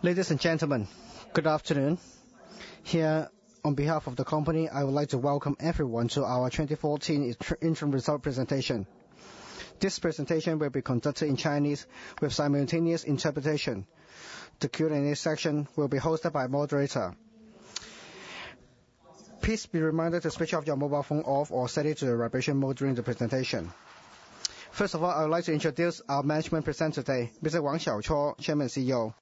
Ladies and gentlemen, good afternoon. Here, on behalf of the company, I would like to welcome everyone to our 2014 interim result presentation. This presentation will be conducted in Chinese with simultaneous interpretation. The Q&A section will be hosted by a moderator. Please be reminded to switch off your mobile phone off or set it to the vibration mode during the presentation. First of all, I would like to introduce our management presenter today, Mr. Wang Xiaochuo, Chairman and CEO.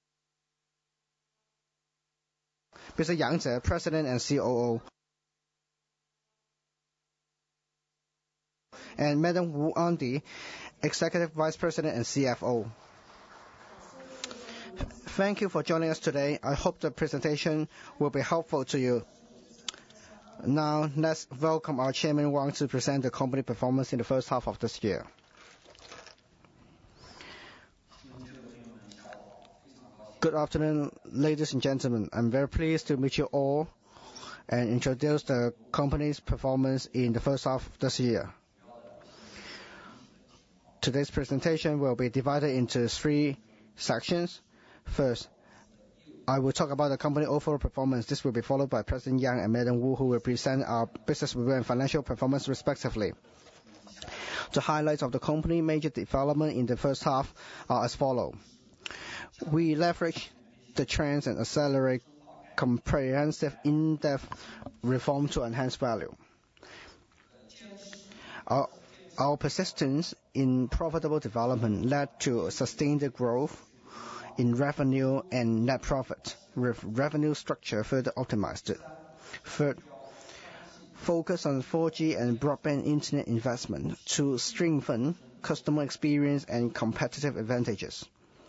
Mr. Yang Ze, President and COO. And Madam Wu Andi, Executive Vice President and CFO. Thank you for joining us today. I hope the presentation will be helpful to you. Now, let's welcome our Chairman Wang to present the company performance in the first half of this year. Good afternoon, ladies and gentlemen. I'm very pleased to meet you all and introduce the company's performance in the first half of this year. Today's presentation will be divided into three sections. First, I will talk about the company overall performance. This will be followed by President Yang and Madam Wu, who will present our business review and financial performance respectively. The highlights of the company major development in the first half are as follows. We leverage the trends and accelerate comprehensive in-depth reform to enhance value. Our persistence in profitable development led to sustained growth in revenue and net profit, with revenue structure further optimized. Third, focus on 4G and broadband internet investment to strengthen customer experience and competitive advantages.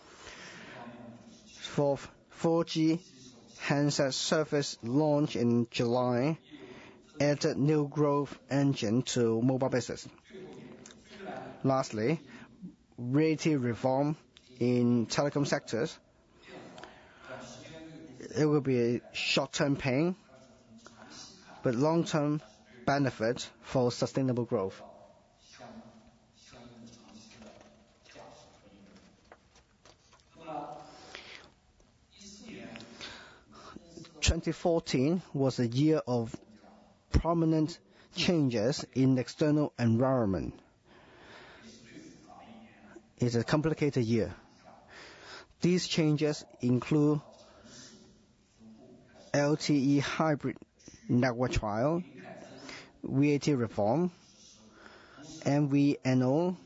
Fourth, 4G handset service launch in July added new growth engine to mobile business. Lastly, realty reform in telecom sectors. It will be a short-term pain, but long-term benefit for sustainable growth. 2014 was a year of prominent changes in the external environment. It's a complicated year. These changes include LTE hybrid network trial, VAT reform, MVNO,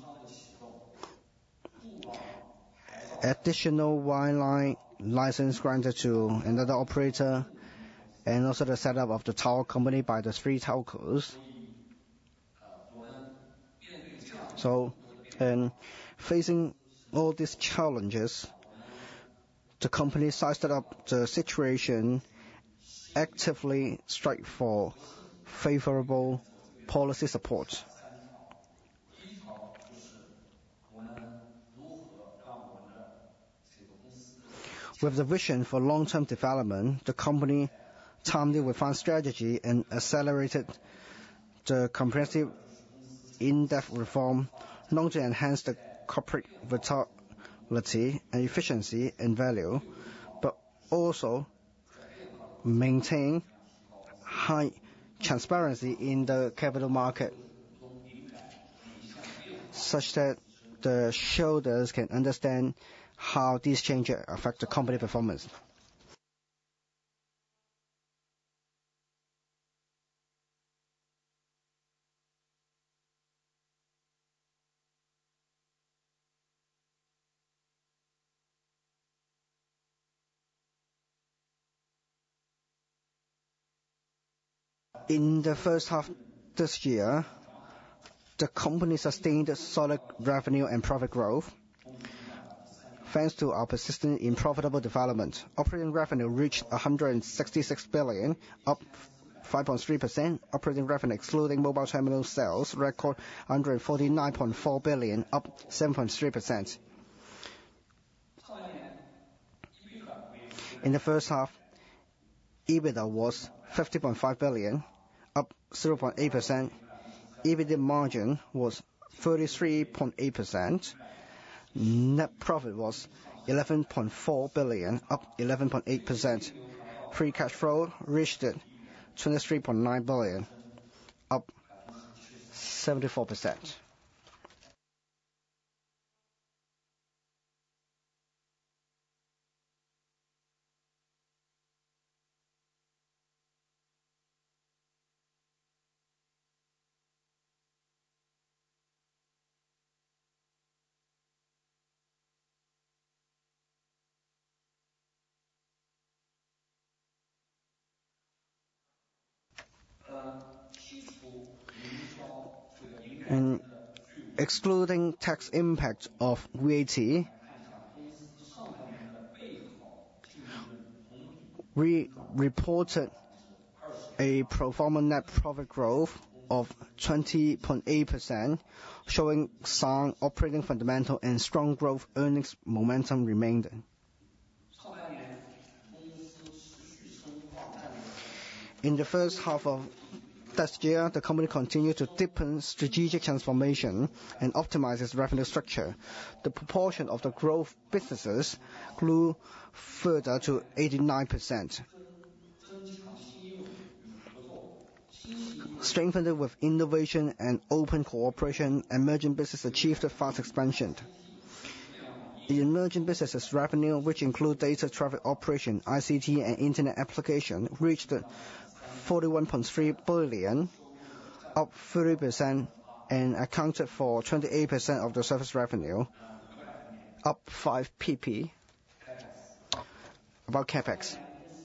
additional wireline license granted to another operator, and also the setup of the tower company by the three telcos. Facing all these challenges, the company sized up the situation, actively strive for favorable policy support. With the vision for long-term development, the company timely refined strategy and accelerated the comprehensive in-depth reform known to enhance the corporate vitality and efficiency and value, but also maintain high transparency in the capital market, such that the shareholders can understand how these changes affect the company performance. In the first half this year, the company sustained solid revenue and profit growth. Thanks to our persistence in profitable development, operating revenue reached 166 billion, up 5.3%. Operating revenue excluding mobile terminal sales record 149.4 billion, up 7.3%. In the first half, EBITDA was 50.5 billion, up 0.8%. EBITDA margin was 33.8%. Net profit was 11.4 billion, up 11.8%. Free cash flow reached 23.9 billion, up 74%. And excluding tax impact of VAT, we reported a pro forma net profit growth of 20.8%, showing sound operating fundamental and strong growth earnings momentum remained. In the first half of this year, the company continued to deepen strategic transformation and optimize its revenue structure. The proportion of the growth businesses grew further to 89%. Strengthened with innovation and open cooperation, emerging business achieved a fast expansion. The emerging businesses revenue, which include data traffic operation, ICT, and internet application, reached 41.3 billion, up 30%, and accounted for 28% of the service revenue, up 5 pp. About capex.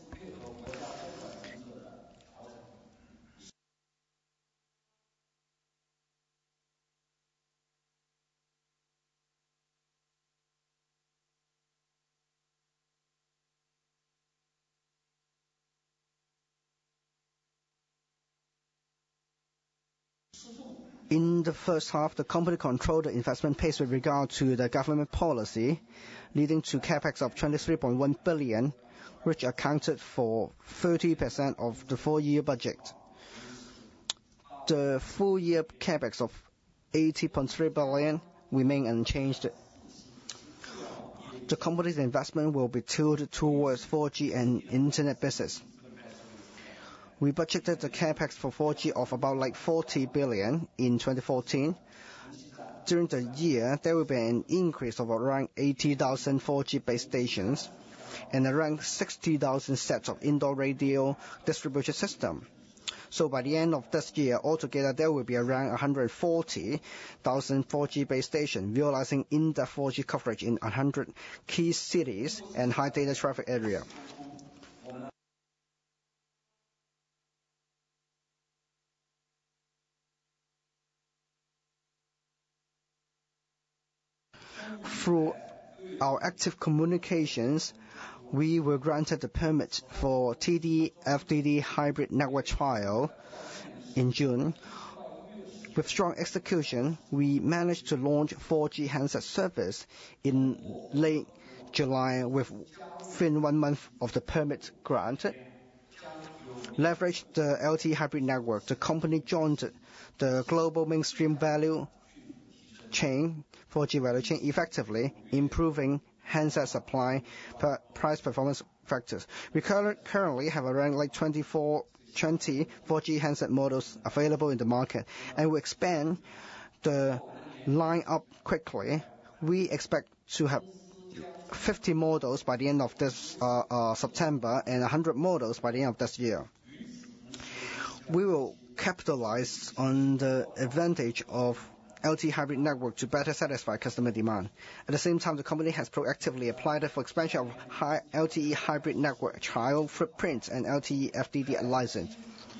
In the first half, the company controlled the investment pace with regard to the government policy, leading to capex of 23.1 billion, which accounted for 30% of the full-year budget. The full-year capex of 80.3 billion remain unchanged. The company's investment will be tilted towards 4G and internet business. We budgeted the capex for 4G of about 40 billion in 2014. During the year, there will be an increase of around 80,000 4G base stations and around 60,000 sets of indoor radio distribution system. So by the end of this year, altogether there will be around 140,000 4G base stations, realizing in-depth 4G coverage in 100 key cities and high data traffic area. Through our active communications, we were granted the permit for TD-FDD hybrid network trial in June. With strong execution, we managed to launch 4G handset service in late July within 1 month of the permit granted. Leverage the LTE hybrid network, the company joined the global mainstream value chain, 4G value chain, effectively improving handset supply price performance factors. We currently have around 20 4G handset models available in the market, and we expand the line-up quickly. We expect to have 50 models by the end of this September and 100 models by the end of this year. We will capitalize on the advantage of LTE hybrid network to better satisfy customer demand. At the same time, the company has proactively applied for expansion of LTE hybrid network trial footprint and LTE FDD license.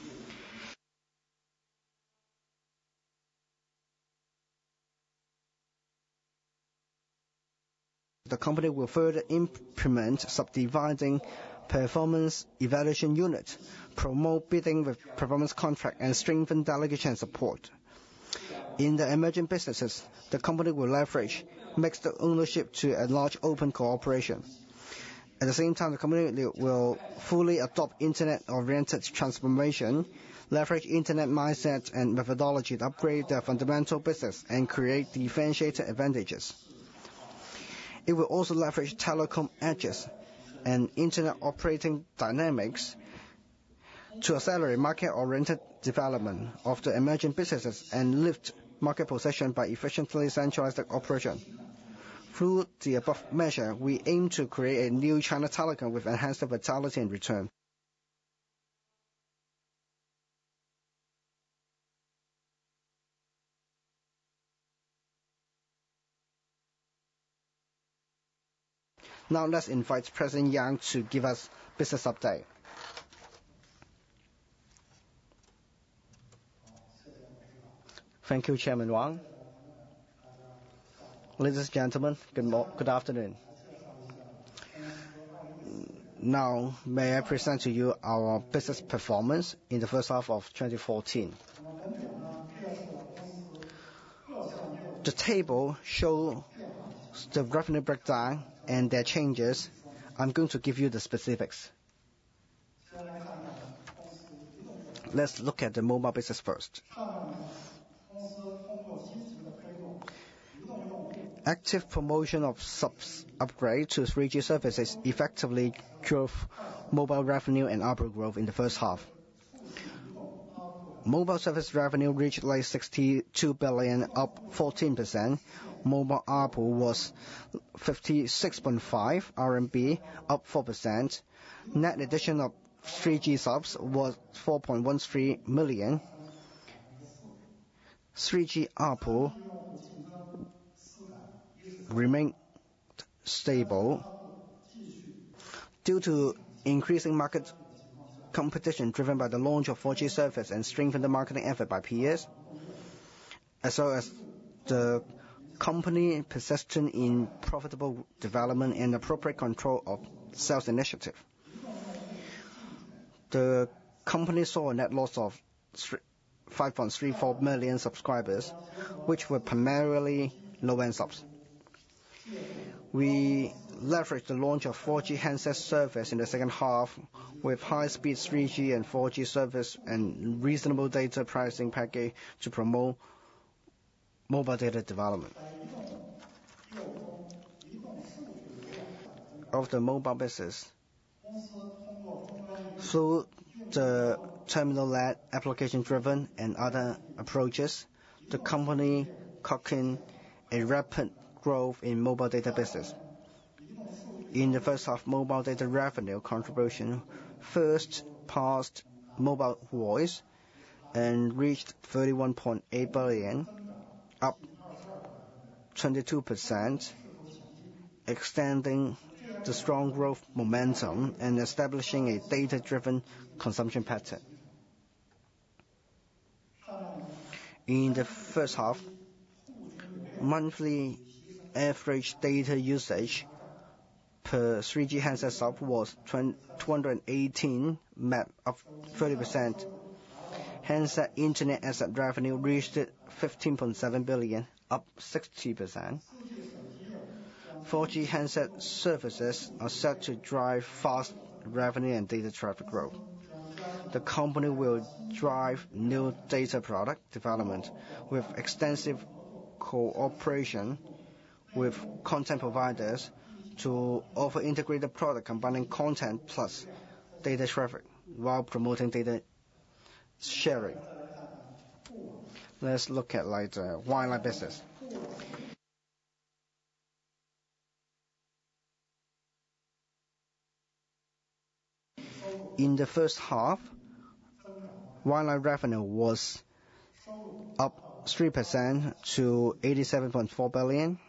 The company will further implement subdividing performance evaluation unit, promote bidding with performance contract, and strengthen delegation support. In the emerging businesses, the company will leverage mixed ownership to enlarge open cooperation. At the same time, the company will fully adopt internet-oriented transformation, leverage internet mindset and methodology to upgrade their fundamental business and create differentiated advantages. It will also leverage telecom edges and internet operating dynamics to accelerate market-oriented development of the emerging businesses and lift market position by efficiently centralized operation. Through the above measure, we aim to create a new China Telecom with enhanced vitality and return. Now let's invite President Yang to give us business update. Thank you, Chairman Wang. Ladies and gentlemen, good afternoon. Now, may I present to you our business performance in the first half of 2014. The table shows the revenue breakdown and their changes. I'm going to give you the specifics. Let's look at the mobile business first. Active promotion of subs upgrade to 3G services effectively drove mobile revenue and ARPU growth in the first half. Mobile service revenue reached like 62 billion, up 14%. Mobile ARPU was 56.5 RMB, up 4%. Net addition of 3G subs was 4.13 million. 3G ARPU remained stable due to increasing market competition driven by the launch of 4G service and strengthened marketing effort by peers, as well as the company persistent in profitable development and appropriate control of sales initiative. The company saw a net loss of 5.34 million subscribers, which were primarily low-end subs. We leveraged the launch of 4G handset service in the second half with high-speed 3G and 4G service and reasonable data pricing package to promote mobile data development. Of the mobile business, through the terminal-led, application-driven, and other approaches, the company clocked in a rapid growth in mobile data business. In the first half, mobile data revenue contribution first passed mobile voice and reached 31.8 billion, up 22%, extending the strong growth momentum and establishing a data-driven consumption pattern. In the first half, monthly average data usage per 3G handset sub was 218 Mbps, up 30%. Handset internet asset revenue reached 15.7 billion, up 60%. 4G handset services are set to drive fast revenue and data traffic growth. The company will drive new data product development with extensive cooperation with content providers to offer integrated product combining content plus data traffic while promoting data sharing. Let's look at the wireline business. In the first half, wireline revenue was up 3% to 87.4 billion.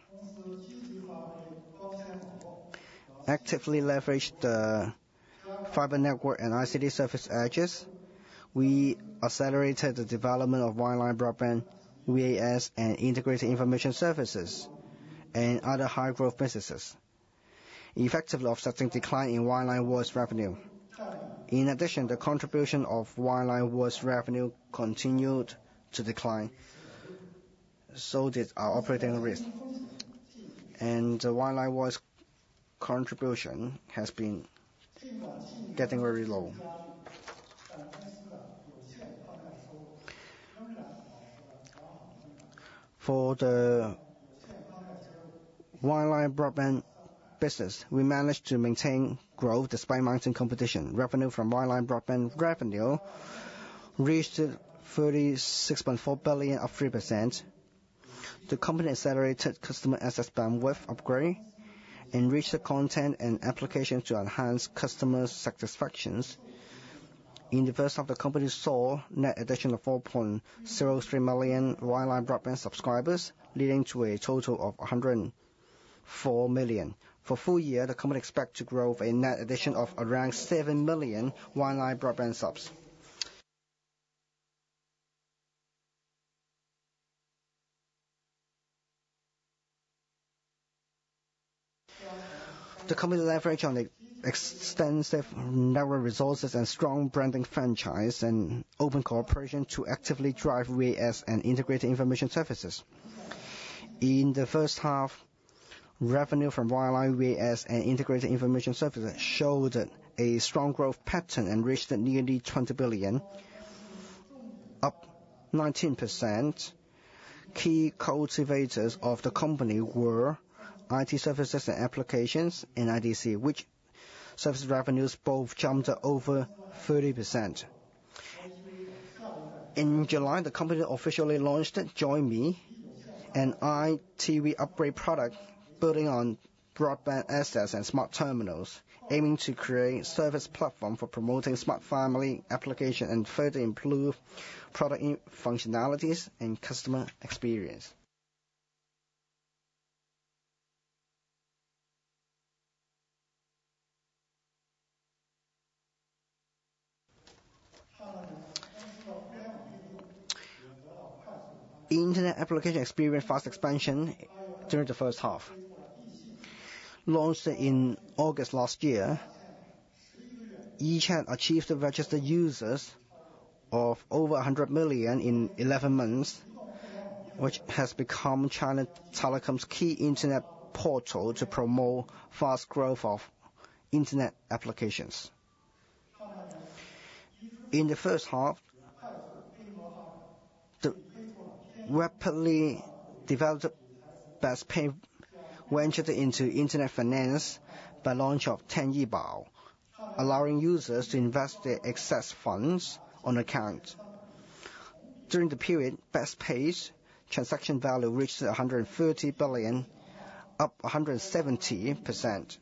Actively leveraged the fiber network and ICT service edges. We accelerated the development of wireline broadband, VAS, and integrated information services, and other high-growth businesses, effectively offsetting decline in wireline voice revenue. In addition, the contribution of wireline voice revenue continued to decline. So did our operating risk. And the wireline voice contribution has been getting very low. For the wireline broadband business, we managed to maintain growth despite mounting competition. Revenue from wireline broadband revenue reached 36.4 billion, up 3%. The company accelerated customer access bandwidth upgrade, enriched the content and applications to enhance customer satisfaction. In the first half, the company saw net addition of 4.03 million wireline broadband subscribers, leading to a total of 104 million. For full year, the company expects to grow a net addition of around 7 million wireline broadband subs. The company leveraged on the extensive network resources and strong branding franchise and open cooperation to actively drive VAS and integrated information services. In the first half, revenue from wireline VAS and integrated information services showed a strong growth pattern and reached nearly 20 billion, up 19%. Key cultivators of the company were IT services and applications and IDC, which service revenues both jumped over 30%. In July, the company officially launched Join Me, an ITV upgrade product building on broadband access and smart terminals, aiming to create service platform for promoting smart family application and further improve product functionalities and customer experience. Internet application experienced fast expansion during the first half. Launched in August last year, eChat achieved registered users of over 100 million in 11 months, which has become China Telecom's key internet portal to promote fast growth of internet applications. In the first half, the rapidly developed BestPay ventured into internet finance by launch of 10Yibao, allowing users to invest their excess funds on account. During the period, BestPay's transaction value reached 130 billion, up 170%.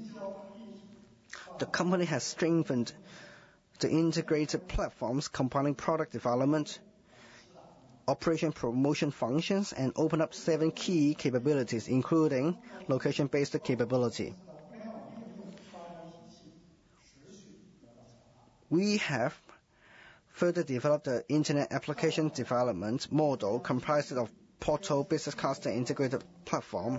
The company has strengthened the integrated platforms combining product development, operation promotion functions, and open up 7 key capabilities, including location-based capability. We have further developed the internet application development model comprised of portal, business card, and integrated platform.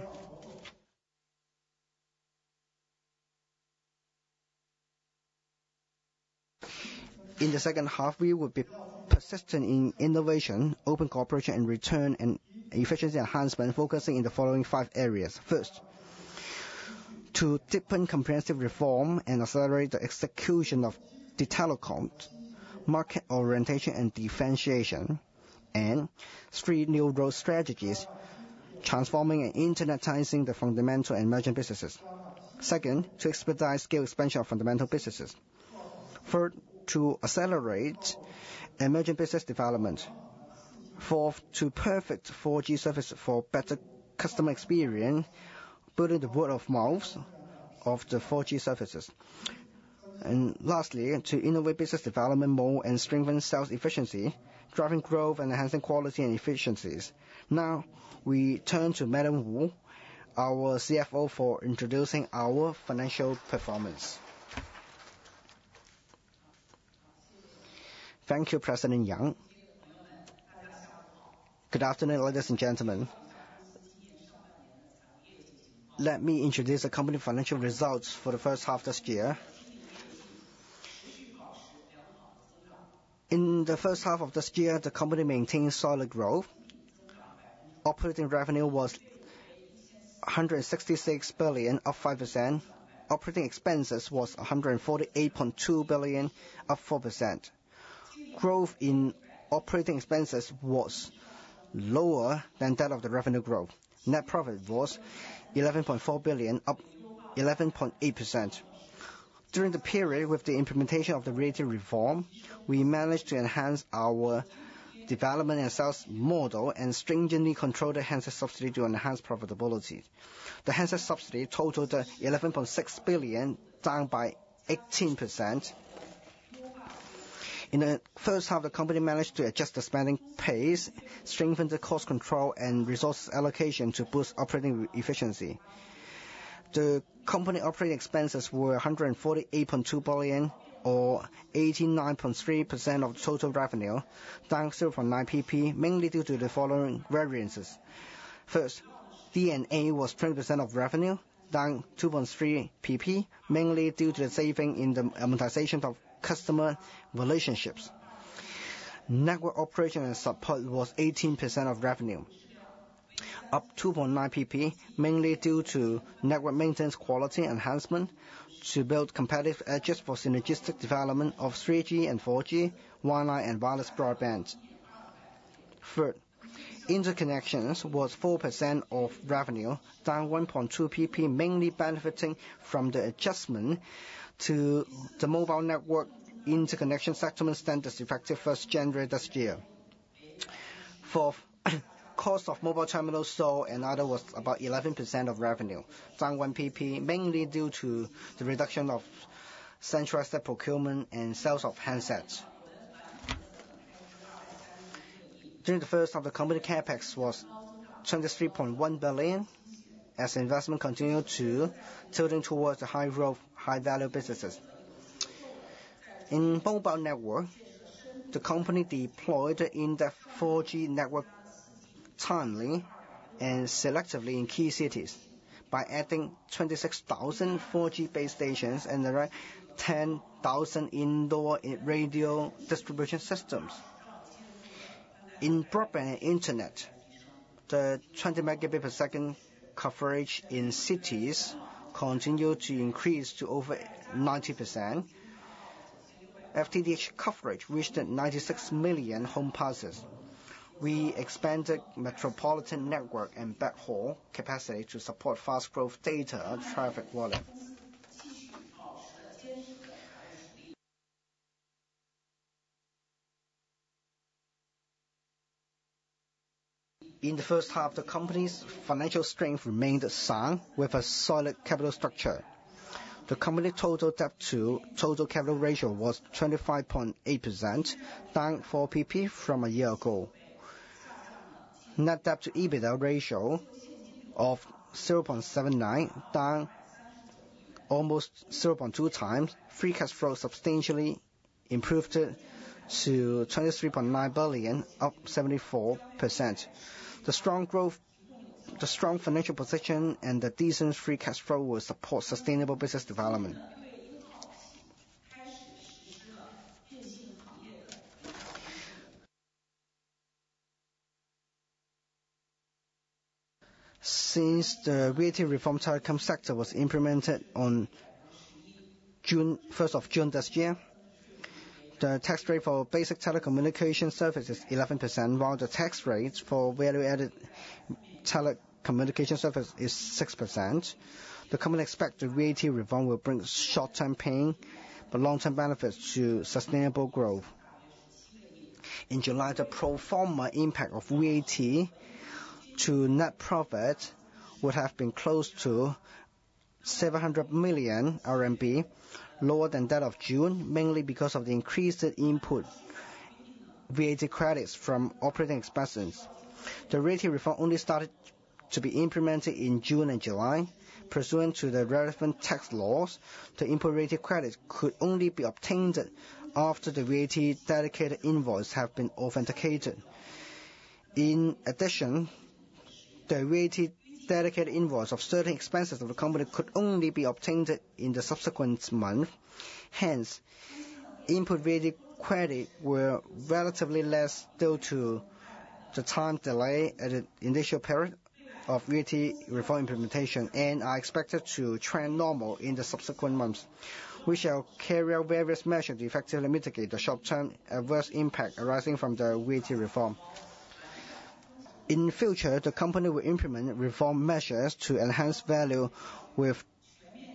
In the second half, we will be persistent in innovation, open cooperation, and return and efficiency enhancement, focusing in the following 5 areas. First, to deepen comprehensive reform and accelerate the execution of the telecom market orientation and differentiation, and 3 new growth strategies, transforming and internetizing the fundamental and emerging businesses. Second, to expedite scale expansion of fundamental businesses. Third, to accelerate emerging business development. Fourth, to perfect 4G service for better customer experience, building the word of mouth of the 4G services. And lastly, to innovate business development more and strengthen sales efficiency, driving growth and enhancing quality and efficiencies. Now, we turn to Madam Wu, our CFO, for introducing our financial performance. Thank you, President Yang. Good afternoon, ladies and gentlemen. Let me introduce the company financial results for the first half this year. In the first half of this year, the company maintained solid growth. Operating revenue was 166 billion, up 5%. Operating expenses was 148.2 billion, up 4%. Growth in operating expenses was lower than that of the revenue growth. Net profit was 11.4 billion, up 11.8%. During the period with the implementation of the VAT reform, we managed to enhance our development and sales model and stringently control the handset subsidy to enhance profitability. The handset subsidy totaled 11.6 billion, down by 18%. In the first half, the company managed to adjust the spending pace, strengthen the cost control and resource allocation to boost operating efficiency. The company operating expenses were 148.2 billion, or 89.3% of the total revenue, down 0.9 pp, mainly due to the following variances. First, D&A was 20% of revenue, down 2.3 pp, mainly due to the saving in the amortization of customer relationships. Network operation and support was 18% of revenue, up 2.9 pp, mainly due to network maintenance quality enhancement to build competitive edges for synergistic development of 3G and 4G, wireline and wireless broadband. Third, interconnections was 4% of revenue, down 1.2 pp, mainly benefiting from the adjustment to the mobile network interconnection settlement standards effective 1st January this year. Fourth, cost of mobile terminals sold and other was about 11% of revenue, down 1 pp, mainly due to the reduction of centralized procurement and sales of handsets. During the first half, the company capex was 23.1 billion, as investment continued to tilting towards the high growth, high value businesses. In mobile network, the company deployed the in-depth 4G network timely and selectively in key cities by adding 26,000 4G base stations and around 10,000 indoor radio distribution systems. In broadband and internet, the 20 megabit per second coverage in cities continued to increase to over 90%. FTTH coverage reached 96 million home passes. We expanded metropolitan network and backhaul capacity to support fast growth data traffic volume. In the first half, the company's financial strength remained sound with a solid capital structure. The company total debt to total capital ratio was 25.8%, down 4 pp from a year ago. Net debt to EBITDA ratio of 0.79, down almost 0.2 times. Free cash flow substantially improved to 23.9 billion, up 74%. The strong financial position and the decent free cash flow will support sustainable business development. Since the VAT reform telecom sector was implemented on 1st of June this year, the tax rate for basic telecommunication services is 11%, while the tax rate for value-added telecommunication service is 6%. The company expects the VAT reform will bring short-term pain but long-term benefits to sustainable growth. In July, the pro forma impact of VAT to net profit would have been close to 700 million RMB, lower than that of June, mainly because of the increased input VAT credits from operating expenses. The VAT reform only started to be implemented in June and July. Pursuant to the relevant tax laws, the input VAT credit could only be obtained after the VAT dedicated invoice have been authenticated. In addition, the VAT dedicated invoice of certain expenses of the company could only be obtained in the subsequent month. Hence, input VAT credit were relatively less due to the time delay at the initial period of VAT reform implementation and are expected to trend normal in the subsequent months. We shall carry out various measures to effectively mitigate the short-term adverse impact arising from the VAT reform. In future, the company will implement reform measures to enhance value with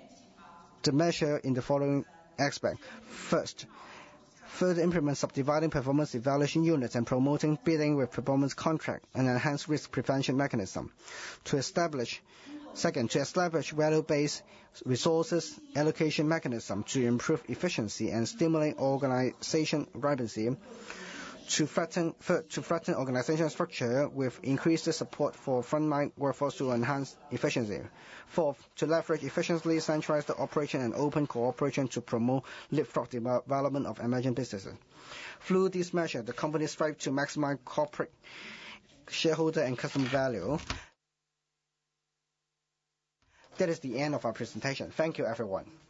the measure in the following aspects. First, further implement subdividing performance evaluation units and promoting bidding with performance contract and enhance risk prevention mechanism. Second, to establish value-based resources allocation mechanism to improve efficiency and stimulate organization vibrancy. To flatten organizational structure with increased support for frontline workforce to enhance efficiency. Fourth, to leverage efficiently centralized operation and open cooperation to promote leapfrog development of emerging businesses. Through this measure, the company strives to maximize corporate, shareholder, and customer value. That is the end of our presentation. Thank you, everyone.